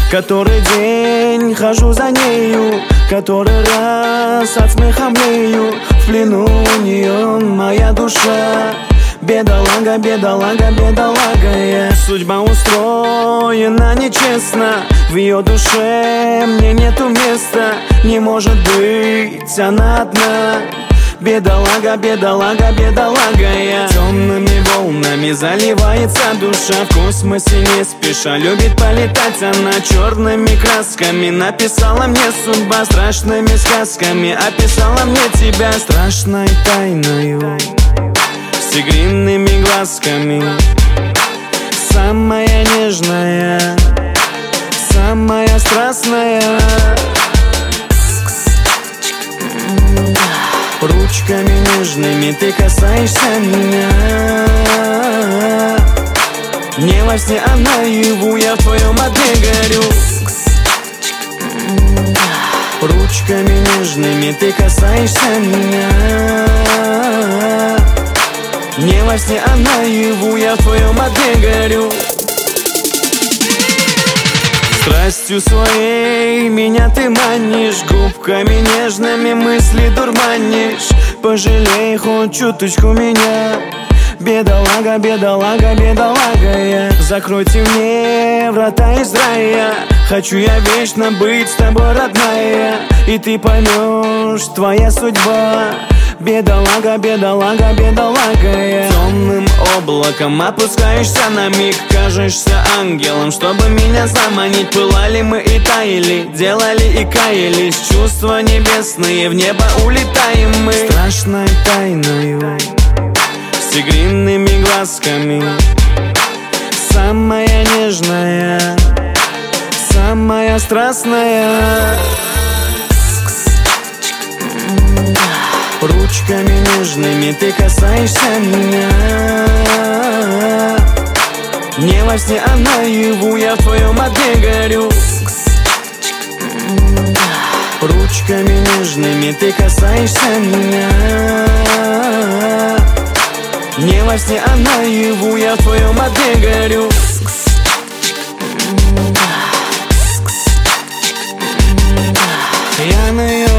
Который день хожу за нею, который раз от смеха млею. В плену у нее моя душа. Бедолага, бедолага, бедолага я. Судьба устроена нечестно, в ее душе мне нету места. Не может быть она одна. Бедолага, бедолага, бедолага я. Темными волнами заливается душа. В космосе не спеша любит полетать она. Черными красками написала мне судьба. Страшными сказками описала мне тебя. Страшной тайною, с тигриными глазками. Самая нежная, самая страстная. Ручками нежными ты касаешься меня. Не во сне, а наяву я в твоем огне горю. Ручками нежными ты касаешься меня. Не во сне, а наяву я в твоем огне горю. Страстью своей меня ты манишь, губками нежными мысли дурманишь. Пожалей хоть чуточку меня. Бедолага, бедолага, бедолага я. Закройте мне врата из рая. Хочу я вечно быть с тобой, родная. И ты поймешь, твоя судьба. Бедолага, бедолага, бедолага я. Темным облаком опускаешься на миг. Кажешься ангелом, чтобы меня заманить. Пылали мы и таяли, делали и каялись. Чувства небесные, в небо улетаем мы. Страшной тайною, с тигриными глазками. Самая нежная, самая страстная. Ручками нежными ты касаешься меня. Не во сне, а наяву я в твоем огне горю. Ручками нежными ты касаешься меня. Не во сне, а наяву я в твоем огне горю. Я на ее